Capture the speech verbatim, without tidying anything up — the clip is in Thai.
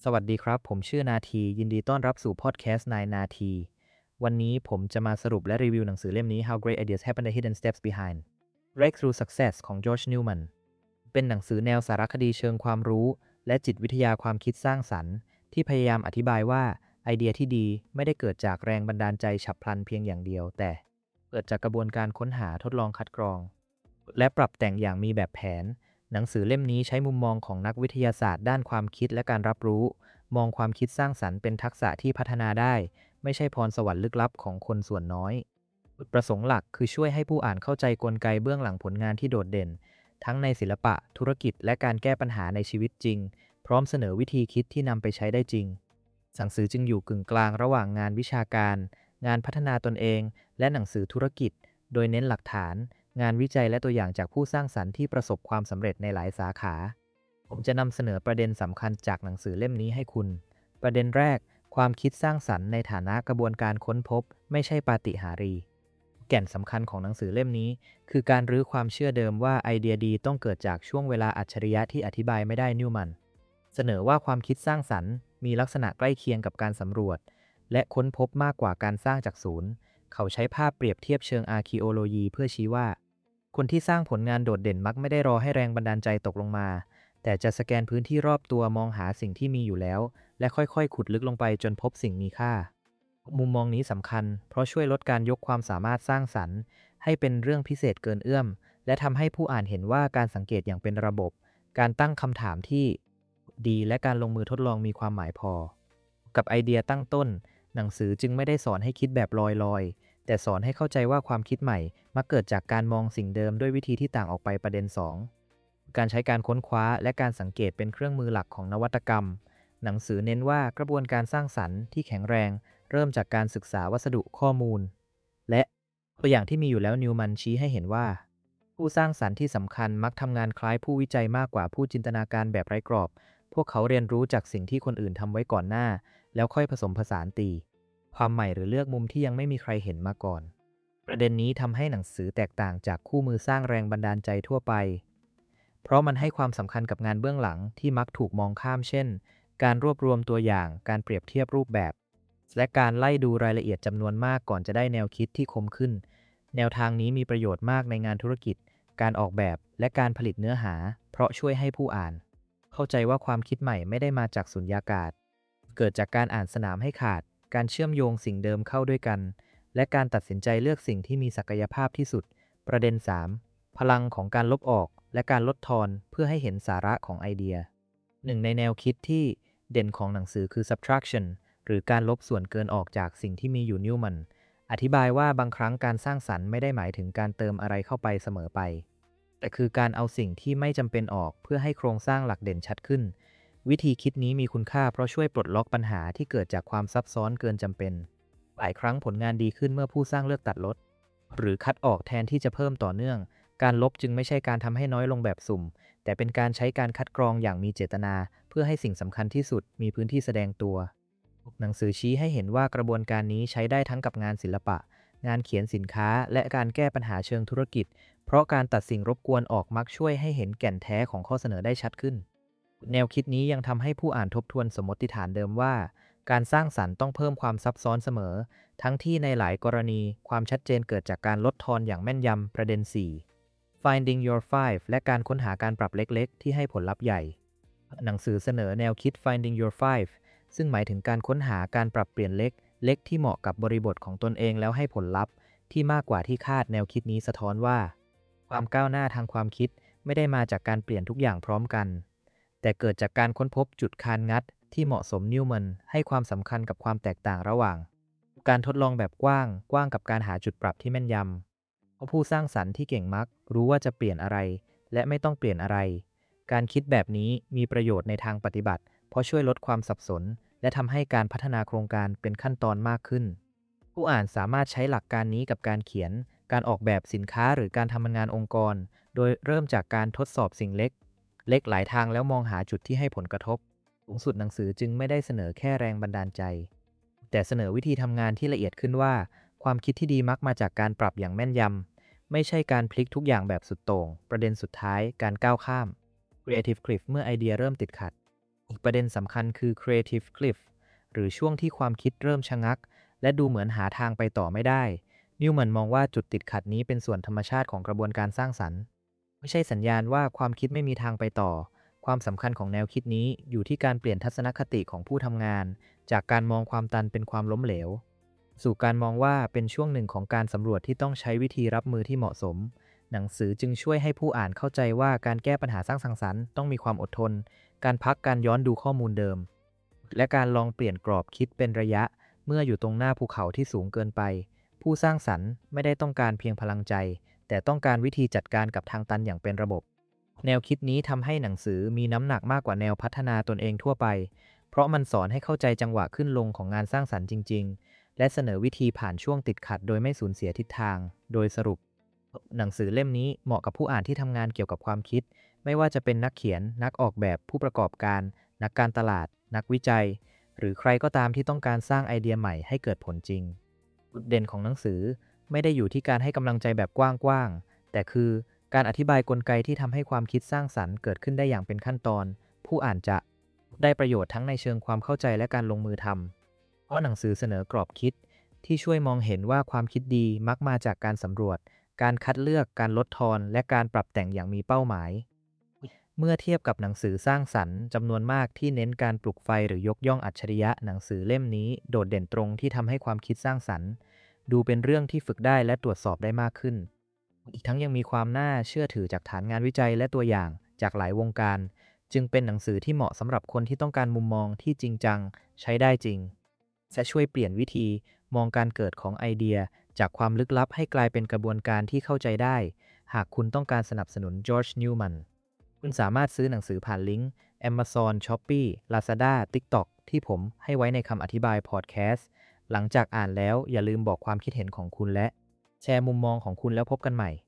สวัสดีครับผมชื่อนาทียินดีต้อนรับสู่พอดแคสต์นายนาทีวันนี้ผมจะมาสรุปและรีวิวหนังสือเล่มนี้ How Great Ideas Happen: The Hidden Steps Behind Breakthrough Success ของ George Newman เป็นหนังสือแนวสารคดีเชิงความรู้และจิตวิทยาความคิดสร้างสรรค์ที่พยายามอธิบายว่าไอเดียที่ดีไม่ได้เกิดจากแรงบันดาลใจฉับพลันเพียงอย่างเดียวแต่เกิดจากกระบวนการค้นหาทดลองคัดกรองและปรับแต่งอย่างมีแบบแผน หนังสือเล่มนี้ใช้มุมมองของนักวิทยาศาสตร์ด้านความคิดและการรับรู้มองความคิดสร้างสรรค์เป็นทักษะที่พัฒนาได้ไม่ใช่พรสวรรค์ลึกลับของคนส่วนน้อยจุดประสงค์หลักคือช่วยให้ผู้อ่านเข้าใจกลไกเบื้องหลังผลงานที่โดดเด่นทั้งในศิลปะธุรกิจและการแก้ปัญหาในชีวิตจริงพร้อมเสนอวิธีคิดที่นำไปใช้ได้จริงหนังสือจึงอยู่กึ่งกลางระหว่างงานวิชาการงานพัฒนาตนเองและหนังสือธุรกิจโดยเน้นหลักฐาน งานวิจัยและตัวอย่างจากผู้สร้างสรรค์ที่ประสบความสำเร็จในหลายสาขา ผมจะนำเสนอประเด็นสำคัญจากหนังสือเล่มนี้ให้คุณ ประเด็นแรก ความคิดสร้างสรรค์ในฐานะกระบวนการค้นพบไม่ใช่ปาฏิหาริย์แก่นสำคัญของหนังสือเล่มนี้ คือการรื้อความเชื่อเดิมว่าไอเดียดีต้องเกิดจากช่วงเวลาอัจฉริยะที่อธิบายไม่ได้นิวมันเสนอว่าความคิดสร้างสรรค์มีลักษณะใกล้เคียงกับการสำรวจและค้นพบมากกว่าการสร้างจากศูนย์เขาใช้ภาพเปรียบเทียบเชิงอาร์คีโอโลยีเพื่อชี้ว่าคนที่สร้างผลงานโดดเด่นมักไม่ได้รอให้แรงบันดาลใจตกลงมาแต่จะสแกนพื้นที่รอบตัวมองหาสิ่งที่มีอยู่แล้วและค่อยๆขุดลึกลงไปจนพบสิ่งมีค่ามุมมองนี้สำคัญเพราะช่วยลดการยกความสามารถสร้างสรรค์ให้เป็นเรื่องพิเศษเกินเอื้อมและทำให้ผู้อ่านเห็นว่าการสังเกตอย่างเป็นระบบการตั้งคำถามที่ดีและการลงมือทดลองมีความหมายพอกับไอเดียตั้งต้นหนังสือจึงไม่ได้สอนให้คิดแบบลอยๆแต่สอนให้เข้าใจว่าความคิดใหม่มักเกิดจากการมองสิ่งเดิมด้วยวิธีที่ต่างออกไปประเด็นสองการใช้การค้นคว้าและการสังเกตเป็นเครื่องมือหลักของนวัตกรรมหนังสือเน้นว่ากระบวนการสร้างสรรค์ที่แข็งแรงเริ่มจากการศึกษาวัสดุข้อมูลและตัวอย่างที่มีอยู่แล้วนิวมันชี้ให้เห็นว่าผู้สร้างสรรค์ที่สำคัญมักทำงานคล้ายผู้วิจัยมากกว่าผู้จินตนาการแบบไร้กรอบพวกเขาเรียนรู้จากสิ่งที่คนอื่นทำไว้ก่อนหน้าแล้วค่อยผสมผสานตีความใหม่หรือเลือกมุมที่ยังไม่มีใครเห็นมาก่อนประเด็นนี้ทำให้หนังสือแตกต่างจากคู่มือสร้างแรงบันดาลใจทั่วไปเพราะมันให้ความสำคัญกับงานเบื้องหลังที่มักถูกมองข้ามเช่นการรวบรวมตัวอย่างการเปรียบเทียบรูปแบบและการไล่ดูรายละเอียดจำนวนมากก่อนจะได้แนวคิดที่คมขึ้นแนวทางนี้มีประโยชน์มากในงานธุรกิจการออกแบบและการผลิตเนื้อหาเพราะช่วยให้ผู้อ่านเข้าใจว่าความคิดใหม่ไม่ได้มาจากสุญญากาศเกิดจากการอ่านสนามให้ขาดการเชื่อมโยงสิ่งเดิมเข้าด้วยกันและการตัดสินใจเลือกสิ่งที่มีศักยภาพที่สุดประเด็นสามพลังของการลบออกและการลดทอนเพื่อให้เห็นสาระของไอเดียหนึ่งในแนวคิดที่เด่นของหนังสือคือ subtraction หรือการลบส่วนเกินออกจากสิ่งที่มีอยู่นิวมันอธิบายว่าบางครั้งการสร้างสรรค์ไม่ได้หมายถึงการเติมอะไรเข้าไปเสมอไปแต่คือการเอาสิ่งที่ไม่จำเป็นออกเพื่อให้โครงสร้างหลักเด่นชัดขึ้นวิธีคิดนี้มีคุณค่าเพราะช่วยปลดล็อกปัญหาที่เกิดจากความซับซ้อนเกินจำเป็นหลายครั้งผลงานดีขึ้นเมื่อผู้สร้างเลือกตัดลดหรือคัดออกแทนที่จะเพิ่มต่อเนื่องการลบจึงไม่ใช่การทำให้น้อยลงแบบสุ่มแต่เป็นการใช้การคัดกรองอย่างมีเจตนาเพื่อให้สิ่งสำคัญที่สุดมีพื้นที่แสดงตัวหนังสือชี้ให้เห็นว่ากระบวนการนี้ใช้ได้ทั้งกับงานศิลปะงานเขียนสินค้าและการแก้ปัญหาเชิงธุรกิจเพราะการตัดสิ่งรบกวนออกมักช่วยให้เห็นแก่นแท้ของข้อเสนอได้ชัดขึ้นแนวคิดนี้ยังทำให้ผู้อ่านทบทวนสมมติฐานเดิมว่าการสร้างสรรค์ต้องเพิ่มความซับซ้อนเสมอทั้งที่ในหลายกรณีความชัดเจนเกิดจากการลดทอนอย่างแม่นยำประเด็นสี่ Finding Your Five และการค้นหาการปรับเล็กๆที่ให้ผลลัพธ์ใหญ่หนังสือเสนอแนวคิด Finding Your Five ซึ่งหมายถึงการค้นหาการปรับเปลี่ยนเล็กเล็กที่เหมาะกับบริบทของตนเองแล้วให้ผลลัพธ์ที่มากกว่าที่คาดแนวคิดนี้สะท้อนว่าความก้าวหน้าทางความคิดไม่ได้มาจากการเปลี่ยนทุกอย่างพร้อมกันแต่เกิดจากการค้นพบจุดคานงัดที่เหมาะสมนิวมันให้ความสำคัญกับความแตกต่างระหว่างการทดลองแบบกว้างกว้างกับการหาจุดปรับที่แม่นยำเพราะผู้สร้างสรรค์ที่เก่งมักรู้ว่าจะเปลี่ยนอะไรและไม่ต้องเปลี่ยนอะไรการคิดแบบนี้มีประโยชน์ในทางปฏิบัติเพราะช่วยลดความสับสนและทำให้การพัฒนาโครงการเป็นขั้นตอนมากขึ้นผู้อ่านสามารถใช้หลักการนี้กับการเขียนการออกแบบสินค้าหรือการทำงานองค์กรโดยเริ่มจากการทดสอบสิ่งเล็กเล็กหลายทางแล้วมองหาจุดที่ให้ผลกระทบสูงสุดหนังสือจึงไม่ได้เสนอแค่แรงบันดาลใจแต่เสนอวิธีทำงานที่ละเอียดขึ้นว่าความคิดที่ดีมักมาจากการปรับอย่างแม่นยำไม่ใช่การพลิกทุกอย่างแบบสุดโต่งประเด็นสุดท้ายการก้าวข้าม Creative Cliff เมื่อไอเดียเริ่มติดขัดอีกประเด็นสำคัญคือ creative cliff หรือช่วงที่ความคิดเริ่มชะงักและดูเหมือนหาทางไปต่อไม่ได้นิวมันมองว่าจุดติดขัดนี้เป็นส่วนธรรมชาติของกระบวนการสร้างสรรค์ไม่ใช่สัญญาณว่าความคิดไม่มีทางไปต่อความสำคัญของแนวคิดนี้อยู่ที่การเปลี่ยนทัศนคติของผู้ทำงานจากการมองความตันเป็นความล้มเหลวสู่การมองว่าเป็นช่วงหนึ่งของการสำรวจที่ต้องใช้วิธีรับมือที่เหมาะสมหนังสือจึงช่วยให้ผู้อ่านเข้าใจว่าการแก้ปัญหาสร้างสรรค์ต้องมีความอดทนการพักการย้อนดูข้อมูลเดิมและการลองเปลี่ยนกรอบคิดเป็นระยะเมื่ออยู่ตรงหน้าภูเขาที่สูงเกินไปผู้สร้างสรรค์ไม่ได้ต้องการเพียงพลังใจแต่ต้องการวิธีจัดการกับทางตันอย่างเป็นระบบแนวคิดนี้ทำให้หนังสือมีน้ำหนักมากกว่าแนวพัฒนาตนเองทั่วไปเพราะมันสอนให้เข้าใจจังหวะขึ้นลงของงานสร้างสรรค์จริงๆและเสนอวิธีผ่านช่วงติดขัดโดยไม่สูญเสียทิศทางโดยสรุปหนังสือเล่มนี้เหมาะกับผู้อ่านที่ทำงานเกี่ยวกับความคิดไม่ว่าจะเป็นนักเขียนนักออกแบบผู้ประกอบการนักการตลาดนักวิจัยหรือใครก็ตามที่ต้องการสร้างไอเดียใหม่ให้เกิดผลจริงจุดเด่นของหนังสือไม่ได้อยู่ที่การให้กำลังใจแบบกว้างๆแต่คือการอธิบายกลไกที่ทำให้ความคิดสร้างสรรค์เกิดขึ้นได้อย่างเป็นขั้นตอนผู้อ่านจะได้ประโยชน์ทั้งในเชิงความเข้าใจและการลงมือทำเพราะหนังสือเสนอกรอบคิดที่ช่วยมองเห็นว่าความคิดดีมักมาจากการสำรวจการคัดเลือกการลดทอนและการปรับแต่งอย่างมีเป้าหมายเมื่อเทียบกับหนังสือสร้างสรรค์จำนวนมากที่เน้นการปลุกไฟหรือยกย่องอัจฉริยะหนังสือเล่มนี้โดดเด่นตรงที่ทำให้ความคิดสร้างสรรค์ดูเป็นเรื่องที่ฝึกได้และตรวจสอบได้มากขึ้นอีกทั้งยังมีความน่าเชื่อถือจากฐานงานวิจัยและตัวอย่างจากหลายวงการจึงเป็นหนังสือที่เหมาะสำหรับคนที่ต้องการมุมมองที่จริงจังใช้ได้จริงและช่วยเปลี่ยนวิธีมองการเกิดของไอเดียจากความลึกลับให้กลายเป็นกระบวนการที่เข้าใจได้หากคุณต้องการสนับสนุนจอร์จ นิวมันคุณสามารถซื้อหนังสือผ่านลิงก์ Amazon Shopee Lazada TikTok ที่ผมให้ไว้ในคำอธิบายพอดแคสต์หลังจากอ่านแล้วอย่าลืมบอกความคิดเห็นของคุณและแชร์มุมมองของคุณแล้วพบกันใหม่